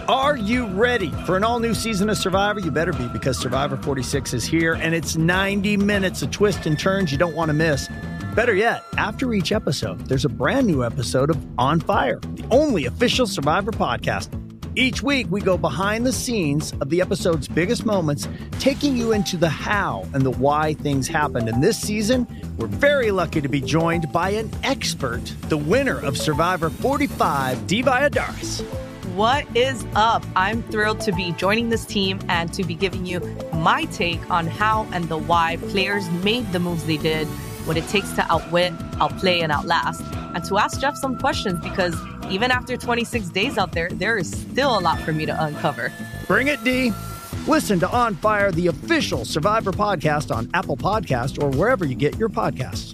Are you ready for an all-new season of Survivor? You better be, because Survivor 46 is here, and it's 90 minutes of twists and turns you don't want to miss. Better yet, after each episode, there's a brand new episode of On Fire, the only official Survivor podcast. Each week, we go behind the scenes of the episode's biggest moments, taking you into the how and the why things happened. And this season, we're very lucky to be joined by an expert, the winner of Survivor 45, Dee Valladares. What is up? I'm thrilled to be joining this team and to be giving you my take on how and the why players made the moves they did, what it takes to outwit, outplay, and outlast, and to ask Jeff some questions, because even after 26 days out there, there is still a lot for me to uncover. Bring it, Dee. Listen to On Fire, the official Survivor podcast on Apple Podcasts or wherever you get your podcasts.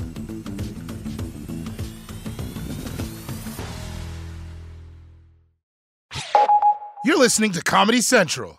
You're listening to Comedy Central.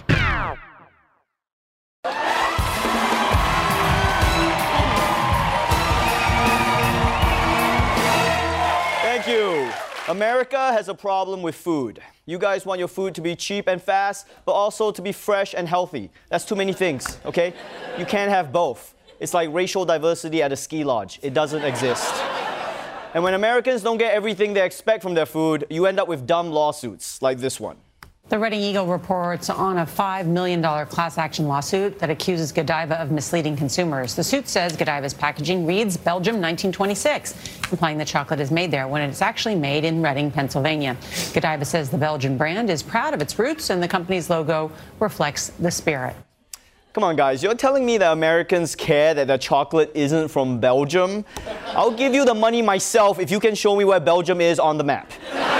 Thank you. America has a problem with food. You guys want your food to be cheap and fast, but also to be fresh and healthy. That's too many things, okay? You can't have both. It's like racial diversity at a ski lodge. It doesn't exist. And when Americans don't get everything they expect from their food, you end up with dumb lawsuits like this one. The Reading Eagle reports on a $5 million class action lawsuit that accuses Godiva of misleading consumers. The suit says Godiva's packaging reads Belgium 1926, implying the chocolate is made there when it's actually made in Reading, Pennsylvania. Godiva says the Belgian brand is proud of its roots and the company's logo reflects the spirit. Come on, guys, you're telling me that Americans care that their chocolate isn't from Belgium? I'll give you the money myself if you can show me where Belgium is on the map.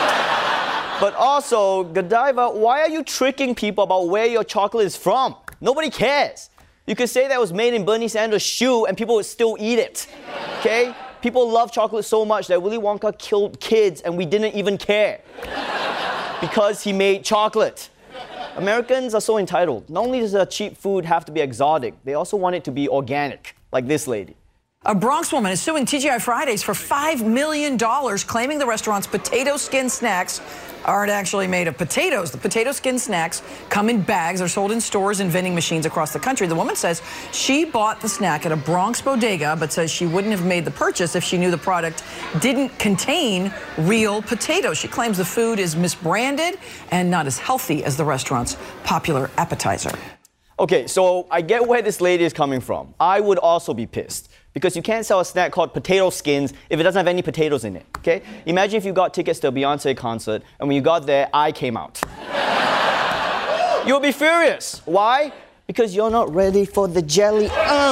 But also, Godiva, why are you tricking people about where your chocolate is from? Nobody cares. You could say that it was made in Bernie Sanders' shoe and people would still eat it, okay? People love chocolate so much that Willy Wonka killed kids and we didn't even care because he made chocolate. Americans are so entitled. Not only does their cheap food have to be exotic, they also want it to be organic, like this lady. A Bronx woman is suing TGI Fridays for $5 million, claiming the restaurant's potato skin snacks aren't actually made of potatoes. The potato skin snacks come in bags, are sold in stores and vending machines across the country. The woman says she bought the snack at a Bronx bodega, but says she wouldn't have made the purchase if she knew the product didn't contain real potatoes. She claims the food is misbranded and not as healthy as the restaurant's popular appetizer. Okay, so I get where this lady is coming from. I would also be pissed, because you can't sell a snack called potato skins if it doesn't have any potatoes in it, okay? Imagine if you got tickets to a Beyonce concert, and when you got there, I came out. You'll be furious. Why? Because you're not ready for the jelly.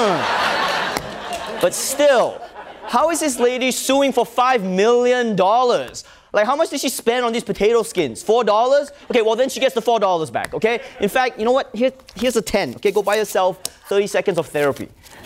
But still, how is this lady suing for $5 million? Like, how much did she spend on these potato skins? $4? Okay, well, then she gets the $4 back, okay? In fact, you know what? Here's a 10, okay? Go buy yourself 30 seconds of therapy.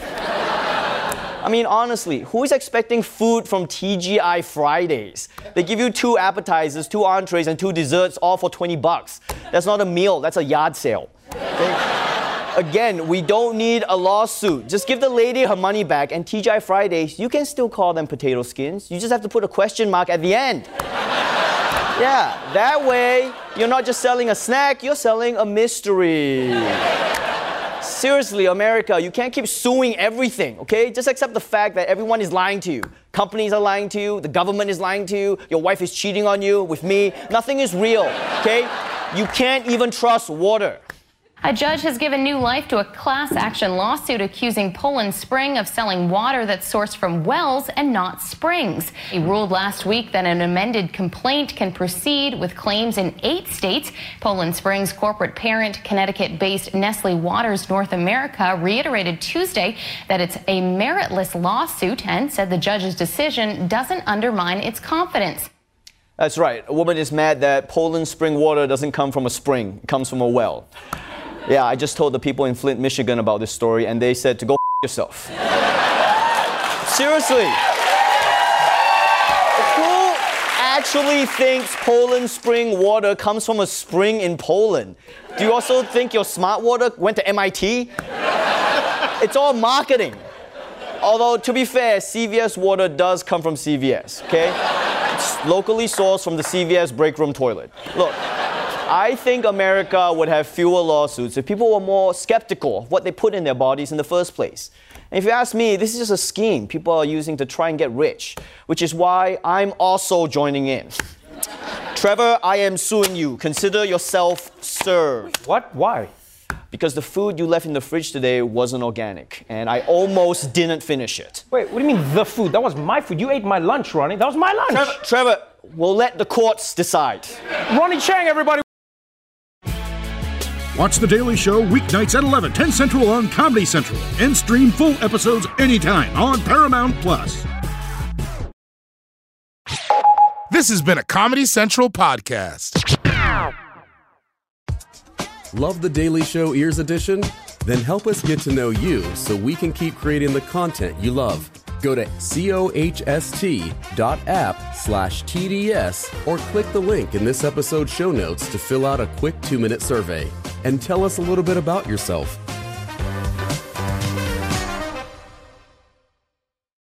I mean, honestly, who is expecting food from TGI Fridays? They give you 2 appetizers, 2 entrees, and 2 desserts, all for $20. That's not a meal, that's a yard sale. Okay? Again, we don't need a lawsuit. Just give the lady her money back, and TGI Fridays, you can still call them potato skins. You just have to put a question mark at the end. Yeah, that way, you're not just selling a snack, you're selling a mystery. Seriously, America, you can't keep suing everything, okay? Just accept the fact that everyone is lying to you. Companies are lying to you, the government is lying to you, your wife is cheating on you with me. Nothing is real, okay? You can't even trust water. A judge has given new life to a class action lawsuit accusing Poland Spring of selling water that's sourced from wells and not springs. He ruled last week that an amended complaint can proceed with claims in 8 states. Poland Spring's corporate parent, Connecticut-based Nestle Waters North America, reiterated Tuesday that it's a meritless lawsuit and said the judge's decision doesn't undermine its confidence. That's right. A woman is mad that Poland Spring water doesn't come from a spring. It comes from a well. Yeah, I just told the people in Flint, Michigan about this story, and they said to go yourself. Seriously. Who actually thinks Poland Spring water comes from a spring in Poland? Do you also think your smart water went to MIT? It's all marketing. Although, to be fair, CVS water does come from CVS, okay? It's locally sourced from the CVS break room toilet. Look, I think America would have fewer lawsuits if people were more skeptical of what they put in their bodies in the first place. And if you ask me, this is just a scheme people are using to try and get rich, which is why I'm also joining in. Trevor, I am suing you. Consider yourself served. What? Why? Because the food you left in the fridge today wasn't organic, and I almost didn't finish it. Wait, what do you mean the food? That was my food. You ate my lunch, Ronnie. That was my lunch. Trevor, we'll let the courts decide. Ronnie Chang, everybody. Watch The Daily Show weeknights at 11, 10 Central on Comedy Central. And stream full episodes anytime on Paramount+. This has been a Comedy Central podcast. Love The Daily Show Ears Edition? Then help us get to know you so we can keep creating the content you love. Go to cohst.app/TDS or click the link in this episode's show notes to fill out a quick 2-minute survey. And tell us a little bit about yourself.